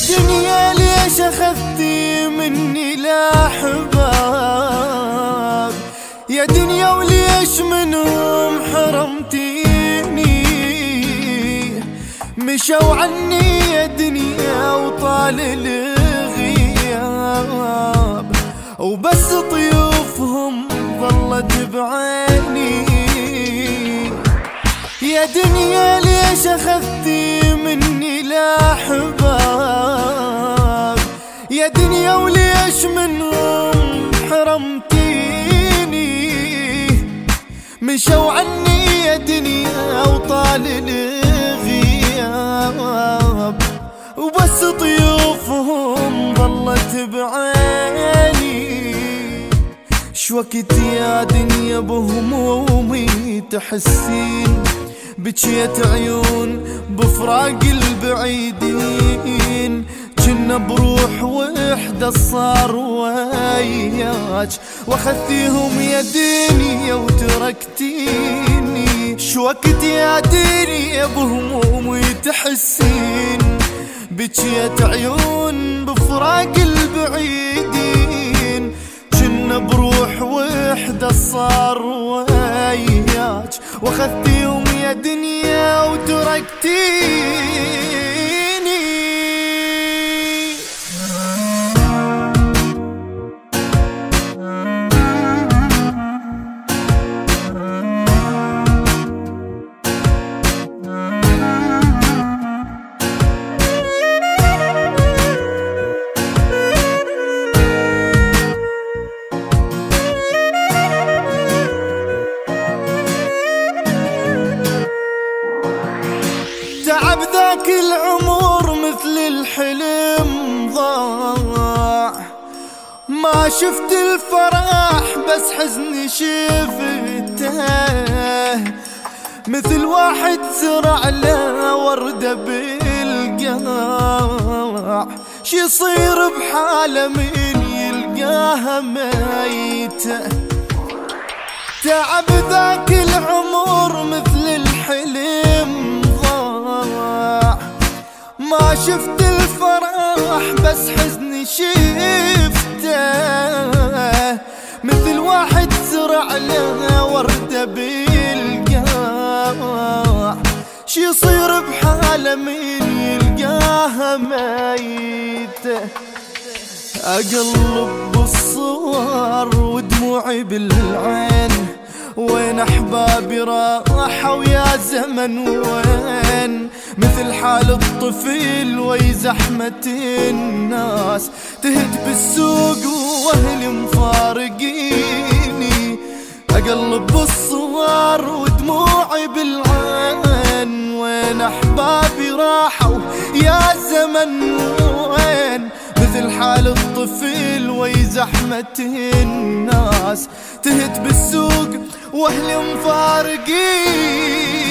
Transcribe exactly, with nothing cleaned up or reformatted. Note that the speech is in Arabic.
دنيا ليش أخذتي مني الأحباب؟ يا دنيا وليش منهم حرمتيني؟ مشوا عني يا دنيا وطال الغياب، وبس طيوفهم ظلت بعيني. يا دنيا ليش أخذتي مني الأحباب؟ يا دنيا وليش منهم حرمتيني؟ مشوا عني يا دنيا وطال الغياب، وبس طيوفهم ظلت بعيني. شوكت يا دنيا بهمومي تحسين، بجيت عيون بفراق البعيدين، جنا بروح وحدة صار وياك، واخذتيهم يا دنيا وتركتيني. شوكت يا دنيا بهمومي تحسين، بجيت عيون بفراق البعيدين، جنا بروح وحدة صار وياك، واخذتيهم يا دنيا وتركتيني. تعب ذاك العمر مثل الحلم ضاع، ما شفت الفرح بس حزني شفته، مثل واحد زرع له وردة بالقاع، شي يصير بحاله من يلقاها ميتة. تعب ذاك العمر مثل الحلم ضاع، ما شفت الفرح بس حزني شفته، مثل واحد زرع له وردة بالقاع، شي يصير بحاله من يلقاها ميتة. أقلب بالصور ودموعي بالعين، وين أحبابي راحوا ويا زمن وين؟ مثل حال الطفل وي زحمة الناس، تهت بالسوق وأهلي مفارقيني. أقلب بالصور ودموعي بالعين، وين أحبابي راحوا يا زمن وين؟ مثل حال الطفل وي زحمة الناس، تهت بالسوق واهلي مفارقين.